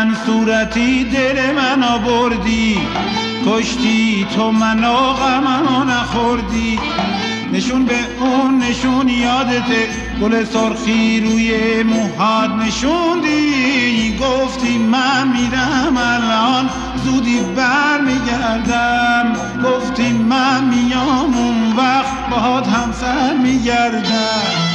پیرن صورتی دل من آوردی، کشتی تو منو غممو نخوردی. نشون به اون نشون یادته، گل سرخی روی موهات نشوندی. گفتی من میرم الان زودی بر میگردم، گفتی من میام اون وقت باهات همسر میگردم.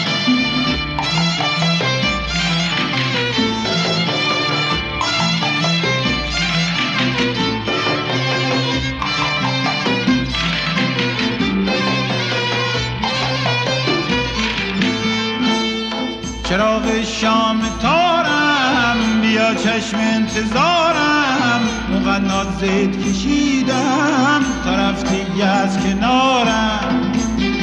چراغ شام تارم بیا چشم انتظارم، اونقدر ناز زید کشیدم تا رفتی از کنارم.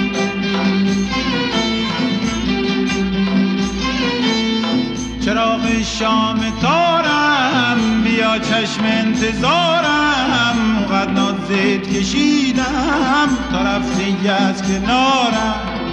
چراغ شام تارم بیا چشم انتظارم، اونقدر ناز زید کشیدم تا رفتی از کنارم.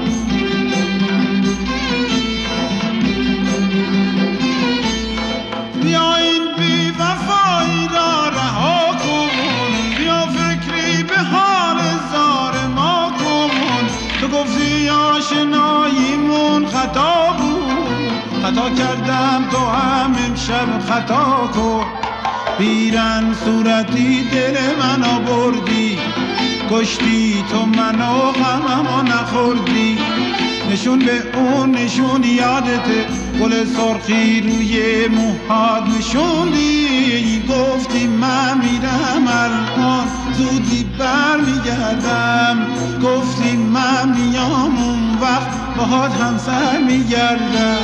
بیا این بی وفایی را رها کن، بیا فکری به حال زار ما کن. تو گفتی آشناییمون خطا بود، خطا کردم تو هم امشب خطا کن. پیرن صورتی دل من آوردی، کشتی تو منو غممو نخوردی. نشون به اون نشون یادته، گل سرخی روی موهات نشوندی. گفتی من میرم الان زودی بر میگردم، گفتی من میام اون وقت باهات همسر میگردم.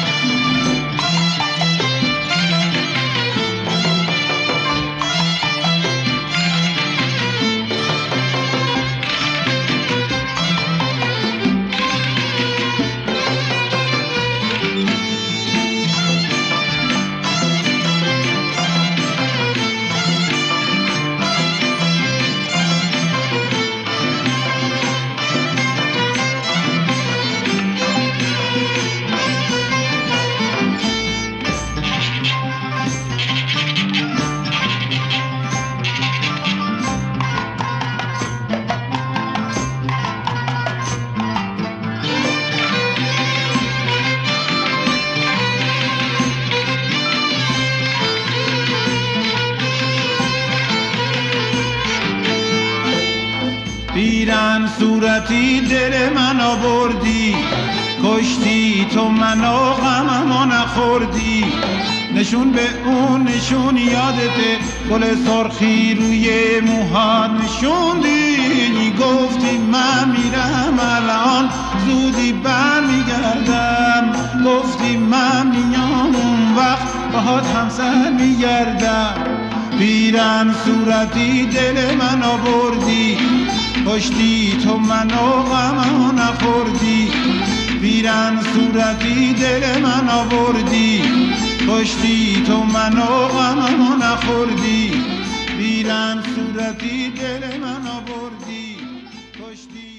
پیرن صورتی دل من آوردی، کشتی تو منو غممو نخوردی. نشون به اون نشون یادته، گل سرخی روی موهات نشوندی. گفتی من میرم الان زودی بر میگردم، گفتی من میام اون وقت باهات همسر میگردم. پیرن صورتی دل من آوردی، کشتی تو منو غممو نخوردی. پیرن صورتی دل من آوردی، کشتی تو منو غممو نخوردی. پیرن صورتی دل من آوردی، کشتی